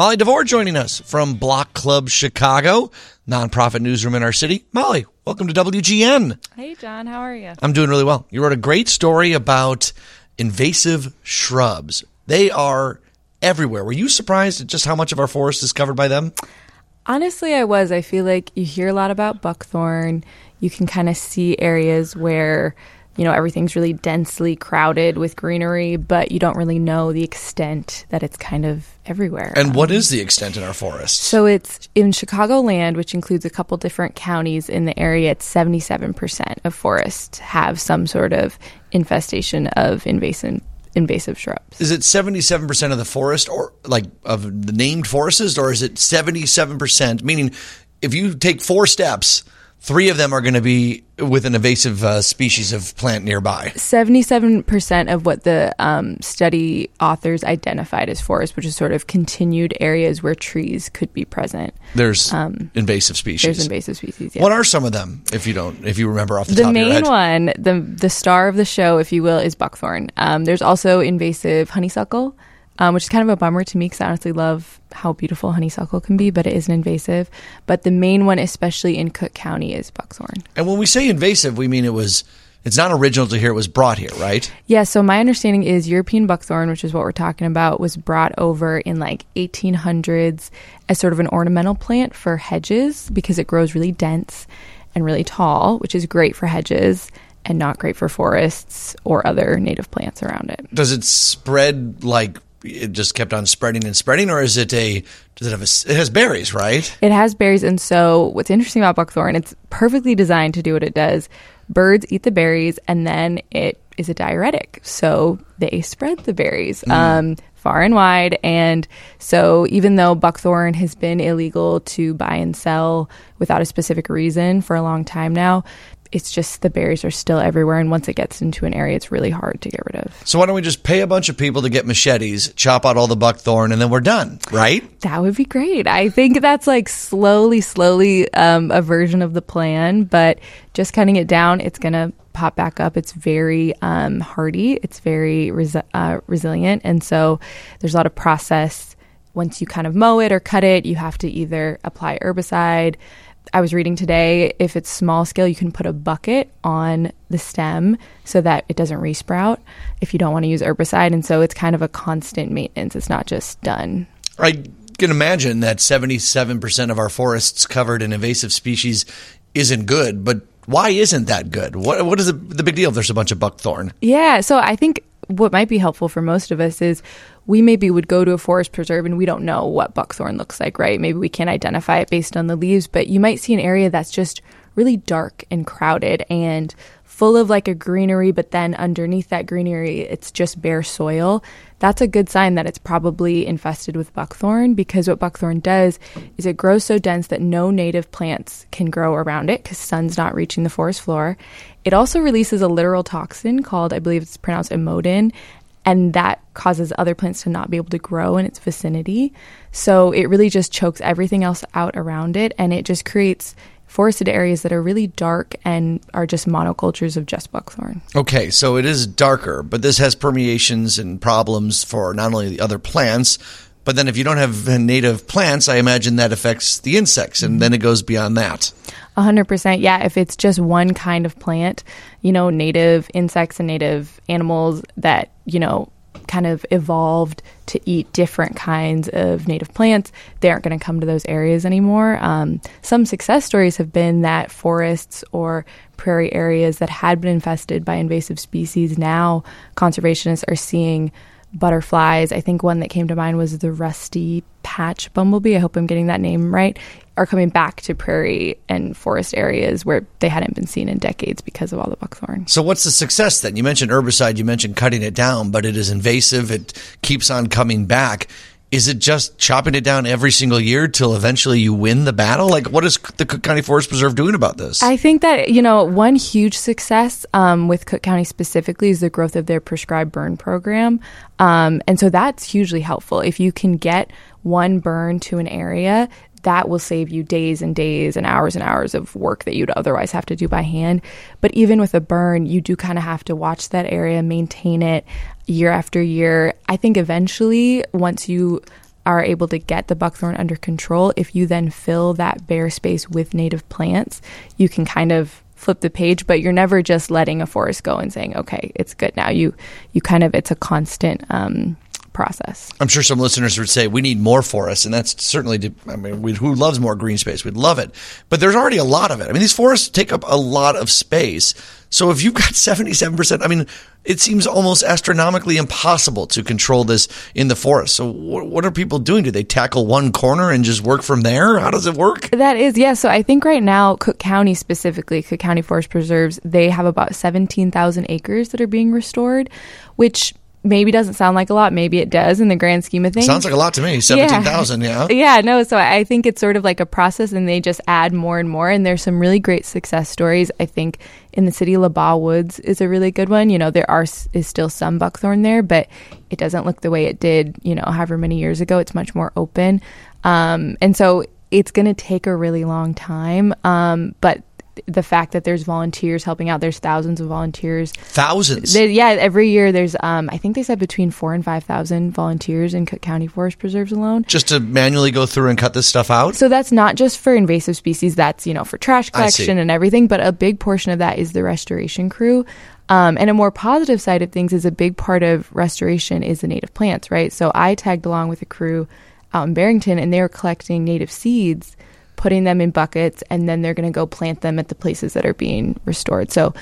Molly DeVore joining us from Block Club Chicago, nonprofit newsroom in our city. Molly, welcome to WGN. Hey, John. How are you? I'm doing really well. You wrote a great story about invasive shrubs. They are everywhere. Were you surprised at just how much of our forest is covered by them? Honestly, I was. I feel like you hear a lot about buckthorn. You can kind of see areas where, you know, everything's really densely crowded with greenery, but you don't really know the extent that it's kind of everywhere. And what is the extent in our forests? So it's in Chicagoland, which includes a couple different counties in the area. It's 77% of forests have some sort of infestation of invasive shrubs. Is it 77% of the forest, or like of the named forests, or is it 77%? Meaning, if you take 4 steps, 3 of them are going to be with an invasive species of plant nearby. 77% of what the study authors identified as forest, which is sort of continued areas where trees could be present. There's invasive species. There's invasive species, yeah. What are some of them, if you remember off the top of your head? The main one, the star of the show, if you will, is buckthorn. There's also invasive honeysuckle, which is kind of a bummer to me because I honestly love how beautiful honeysuckle can be, but it isn't invasive. But the main one, especially in Cook County, is buckthorn. And when we say invasive, we mean it's not original to here, it was brought here, right? Yeah, so my understanding is European buckthorn, which is what we're talking about, was brought over in like 1800s as sort of an ornamental plant for hedges because it grows really dense and really tall, which is great for hedges and not great for forests or other native plants around it. Does it spread like it just kept on spreading and spreading, or it has berries, right? It has berries, and so what's interesting about buckthorn, it's perfectly designed to do what it does. Birds eat the berries, and then it is a diuretic, so they spread the berries far and wide. And so even though buckthorn has been illegal to buy and sell without a specific reason for a long time now, it's just the berries are still everywhere, and once it gets into an area, it's really hard to get rid of. So why don't we just pay a bunch of people to get machetes, chop out all the buckthorn, and then we're done, right? That would be great. I think that's like slowly a version of the plan, but just cutting it down, it's going to pop back up. It's very hardy. It's very resilient, and so there's a lot of process. Once you kind of mow it or cut it, you have to either apply herbicide. I was reading today, if it's small scale, you can put a bucket on the stem so that it doesn't resprout if you don't want to use herbicide. And so it's kind of a constant maintenance. It's not just done. I can imagine that 77% of our forests covered in invasive species isn't good, but why isn't that good? What is the big deal if there's a bunch of buckthorn? Yeah, so I think what might be helpful for most of us is we maybe would go to a forest preserve and we don't know what buckthorn looks like, right? Maybe we can't identify it based on the leaves, but you might see an area that's just really dark and crowded and full of like a greenery, but then underneath that greenery, it's just bare soil. That's a good sign that it's probably infested with buckthorn, because what buckthorn does is it grows so dense that no native plants can grow around it because sun's not reaching the forest floor. It also releases a literal toxin called, I believe it's pronounced imodin, and that causes other plants to not be able to grow in its vicinity. So it really just chokes everything else out around it, and it just creates forested areas that are really dark and are just monocultures of just buckthorn. Okay, so it is darker, but this has permeations and problems for not only the other plants, but then if you don't have native plants, I imagine that affects the insects, and then it goes beyond that. 100%. Yeah, if it's just one kind of plant, you know, native insects and native animals that, you know, kind of evolved to eat different kinds of native plants, they aren't going to come to those areas anymore. Some success stories have been that forests or prairie areas that had been infested by invasive species, now conservationists are seeing butterflies. I think one that came to mind was the rusty patch bumblebee. I hope I'm getting that name right. Are coming back to prairie and forest areas where they hadn't been seen in decades because of all the buckthorn. So what's the success then? You mentioned herbicide, you mentioned cutting it down, but it is invasive. It keeps on coming back. Is it just chopping it down every single year till eventually you win the battle? Like, what is the Cook County Forest Preserve doing about this? I think that, you know, one huge success with Cook County specifically is the growth of their prescribed burn program. And so that's hugely helpful. If you can get one burn to an area, that will save you days and days and hours of work that you'd otherwise have to do by hand. But even with a burn, you do kind of have to watch that area, maintain it year after year. I think eventually, once you are able to get the buckthorn under control, if you then fill that bare space with native plants, you can kind of flip the page, but you're never just letting a forest go and saying, okay, it's good now. You kind of, it's a constant process. I'm sure some listeners would say we need more forests, and that's certainly, who loves more green space? We'd love it. But there's already a lot of it. I mean, these forests take up a lot of space. So if you've got 77%, it seems almost astronomically impossible to control this in the forest. So what are people doing? Do they tackle one corner and just work from there? How does it work? That is, yeah. So I think right now, Cook County specifically, Cook County Forest Preserves, they have about 17,000 acres that are being restored, which maybe doesn't sound like a lot. Maybe it does in the grand scheme of things. Sounds like a lot to me. 17,000, yeah. Yeah, no. So I think it's sort of like a process, and they just add more and more. And there's some really great success stories. I think in the city, LaBaugh Woods is a really good one. There is still some buckthorn there, but it doesn't look the way it did, however many years ago. It's much more open. And so it's going to take a really long time. But the fact that there's volunteers helping out, there's thousands of volunteers. Thousands? Every year there's, I think they said between 4,000 and 5,000 volunteers in Cook County Forest Preserves alone. Just to manually go through and cut this stuff out? So that's not just for invasive species, that's, for trash collection and everything, but a big portion of that is the restoration crew. And a more positive side of things is a big part of restoration is the native plants, right? So I tagged along with a crew out in Barrington, and they were collecting native seeds, putting them in buckets, and then they're going to go plant them at the places that are being restored. So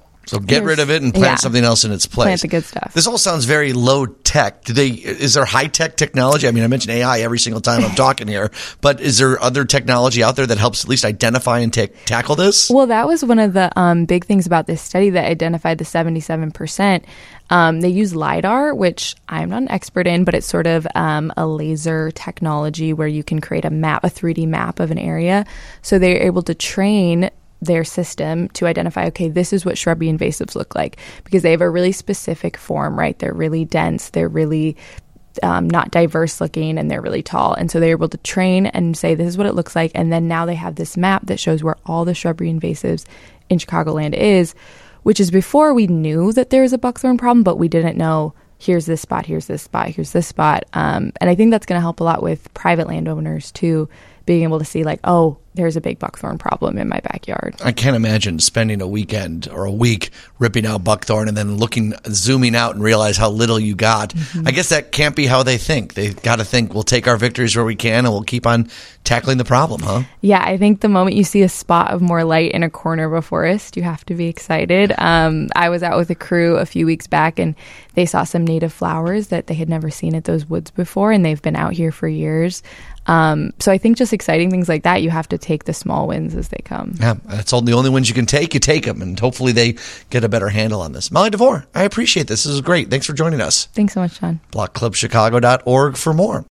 get rid of it and plant something else in its place. Plant the good stuff. This all sounds very low tech. Is there high tech technology? I mention AI every single time I'm talking here, but is there other technology out there that helps at least identify and tackle this? Well, that was one of the big things about this study that identified the 77%. They use LiDAR, which I'm not an expert in, but it's sort of a laser technology where you can create a 3D map of an area. So they're able to train their system to identify, okay, this is what shrubby invasives look like, because they have a really specific form, right? They're really dense, they're really not diverse looking, and they're really tall. And so they're able to train and say, this is what it looks like. And then now they have this map that shows where all the shrubbery invasives in Chicagoland is, which is before we knew that there was a buckthorn problem, but we didn't know, here's this spot, here's this spot, here's this spot. And I think that's going to help a lot with private landowners too, being able to see like, oh, there's a big buckthorn problem in my backyard. I can't imagine spending a weekend or a week ripping out buckthorn and then zooming out and realize how little you got. Mm-hmm. I guess that can't be how they think. They got to think, we'll take our victories where we can and we'll keep on tackling the problem, huh? Yeah, I think the moment you see a spot of more light in a corner of a forest, you have to be excited. I was out with a crew a few weeks back, and they saw some native flowers that they had never seen at those woods before, and they've been out here for years. So I think just exciting things like that, you have to take the small wins as they come. Yeah, that's all the only wins you can take. You take them, and hopefully they get a better handle on this. Molly DeVore, I appreciate this. This is great. Thanks for joining us. Thanks so much, John. BlockClubChicago.org for more.